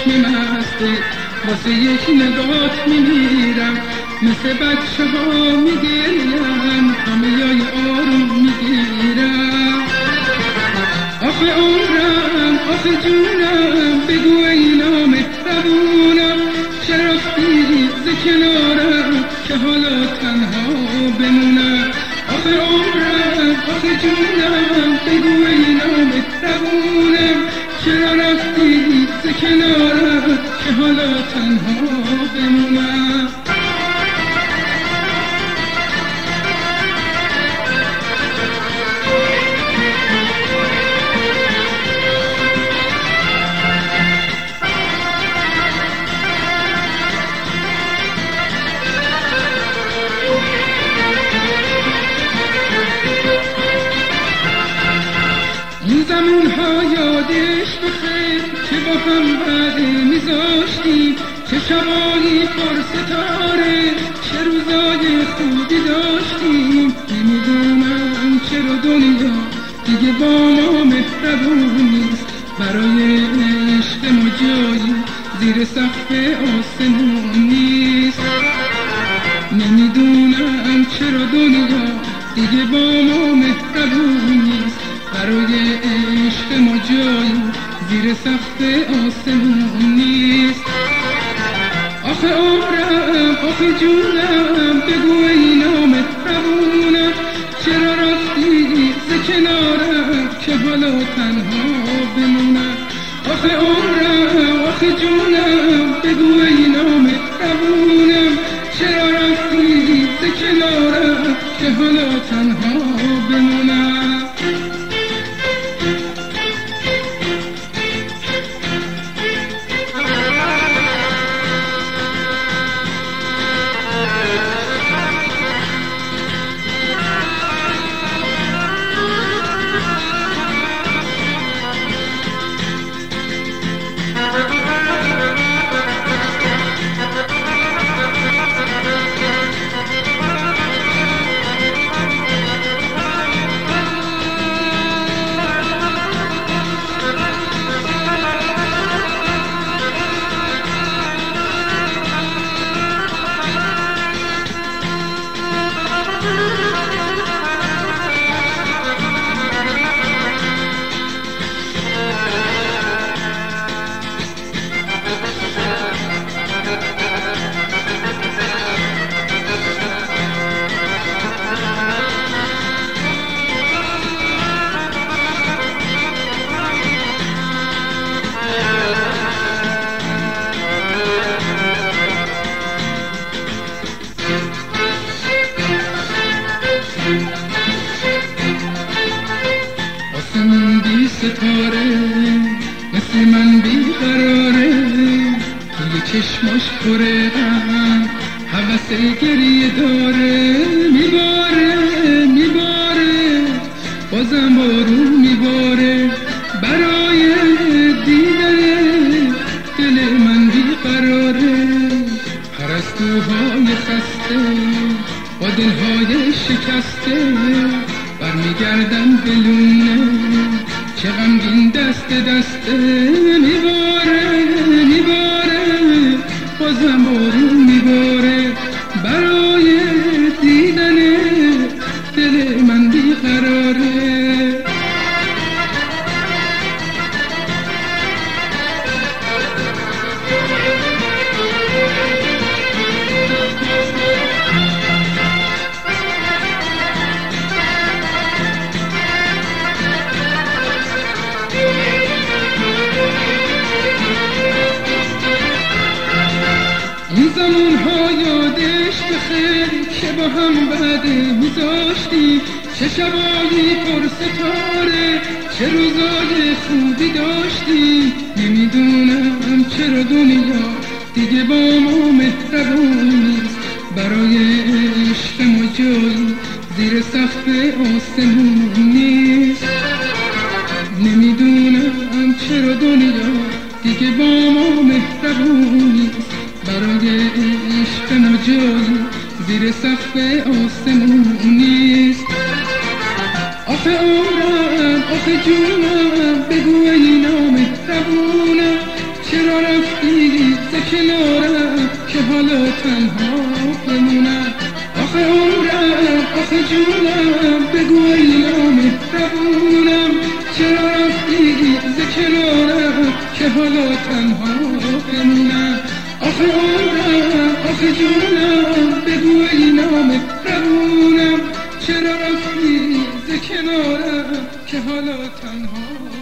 چشم مسته واسه یک نگات میمیرم، مثل بچه ها میگریم کامیای آروم میگیرم. آخه عمرم آخه جونم بگو ای نامهربونم، چرا رفتی ز کنارم که حالا تنها بمونم. آخه عمرم آخه جونم بگو ای نامهربونم، چرا رفتی ز کنارم که حالا تنها بمونم. این زمان ها یادش بخیر که با هم وعده میذاشتیم، چه شبایی پر ستاره چه روزای خوبی داشتیم. نمیدونم چرا دنیا دیگه با ما مهربون نیست، برای عشق ما جایی زیر سقف آسمون نیست. نمیدونم چرا دنیا دیگه با ما مهربون نیست، برای عشق ما جایی زیر سقف آسمون نیست. آخه عمرم آخه جونم بگو ای نامهربونم، چرا رفتی ز کنارم که حالا تنها بمونم. آخه عمرم آخه جونم بگو ای نامهربونم، چرا رفتی ز کنارم که حالا تنها بمونم. آسمون بی ستاره مثل من بی قراره، توی چشماش پره غم هوس گریه داره. میباره بازم بارون میباره، برای دیدن دل من بی قراره. پرستوهای خسته با دلهای شکسته برمیگردن به لونه، چه غمگین دست دسته. میباره بازم بارون میباره، برای دیدن دل من بیقراره. این زمان ها یادش بخیر که با هم وعده میذاشتیم، چه شبایی پر ستاره چه روزای خوبی داشتیم. نمیدونم چرا دنیا دیگه با ما مهربون نیست، برای عشق ما جایی زیر سقف آسمون نیست. نمیدونم چرا دنیا دیگه با ما مهربون نیست، برای عشق ما جایی زیر سقف آسمون نیست. آخه عمرم آخه جونم بگو ای نامهربونم، چرا رفتی کنارم که حالا تنها بمونم. آخه عمرم آخه جونم بگو ای نامهربونم، چرا رفتی ز کنارم که حالا تنها بمونم. آخه عمرم آخه جونم بگو ای نامهربونم، چرا رفتی ز کنارم که حالا تنها